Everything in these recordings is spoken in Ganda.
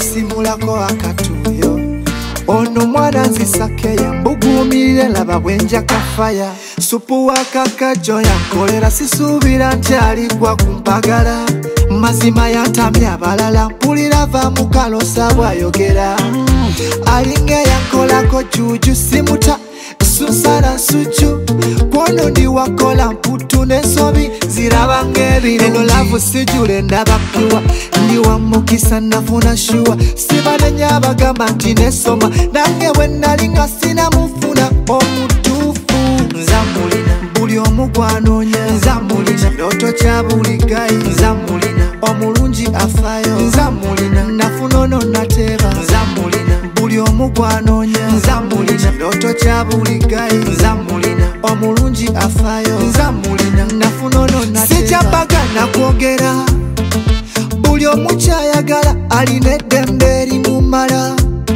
kusimulako akatuyo ono mwana nzisakeya mbugumirire laba bwenja kafaya supu wakakajo yankolera sisuubira nti aligwa kumpagala mazima yantamye abalala mpulira va mukalosa bwayogera alinga yankolako juju simuta susana suju kwono ndi wakola mputu n'ensobi ziraba ng'ebirungi eno lavu sijule ndabapiwa ndi wamukisa nafuna shuwa sibanenya abagamba nti nesoma nange bwe nali nga sinamufuna omutuufu nzamulina buli omu gwanoonya nzamulina ndoto kya buli gayi nzamulina omulungi afaayo nzamulina nafuna ono nateeba nzamulina buli omu gwanoonya nzamulina ndoto kya buli gayi nzamulina omulungi afaayo nzamulina nafuna ono nateeba sikyambagana kwogera buli omu kyayagala alina eddembe erimumala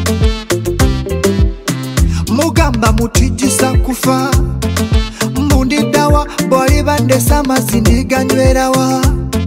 mugamba mutijisa kufa mbundiddawa bw'oliba ndesa amazzi ndiganywerawa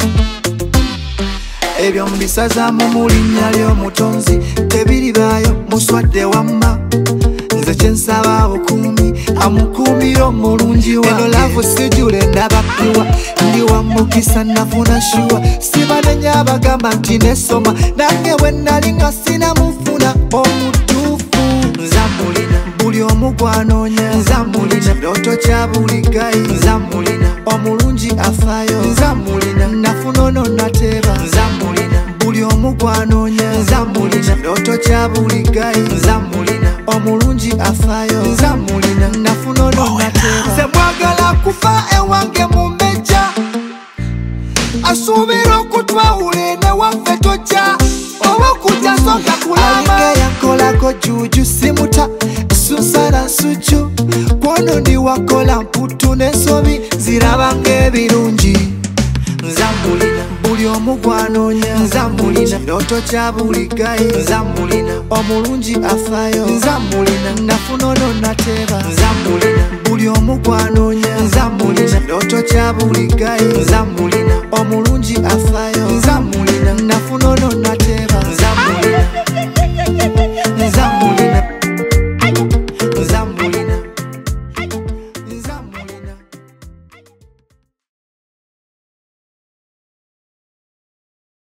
ebyo mbisazaamu mu linnya ly'omutonzi tebiribaayo muswadde wamma nze kyensaba obukuumi amukuumira omulungi wange eno laavu sijule ndabapiwa ndi wamukisa nafuna shuwa sibanenya abagamba nti nesoma nange bwe nali nga sinamufuna omutuufu nzamulina buli omu gwanoonya nzamulina ndoto kya buli gayi nzamulina omulungi afaayo nzamulina nafuna ono nateeba nzamulina buli omu gwanoonya nzamulina ndoto kya buli gayi nzamulina omulungi afaayo nzamulina nafuna ono nateeba nze mwagala kufa ewange mu mbejja asuubira okutwawula newaffe tojja oba okujja soka kulama alinga yankolako juju simuta susana nsuju kwono ndi wakola mputu n'ensobi ziraba ng'ebirungi nzamulina buli omu gwanoonya nzamulina ndoto kya buli gayi nzamulina omulungi afaayo nzamulina nafuna ono nateeba nzamulina buli omu gwanoonya nzamulina ndoto kya buli gayi nzamulina omulungi afaayo nzamulina nafuna ono nateeba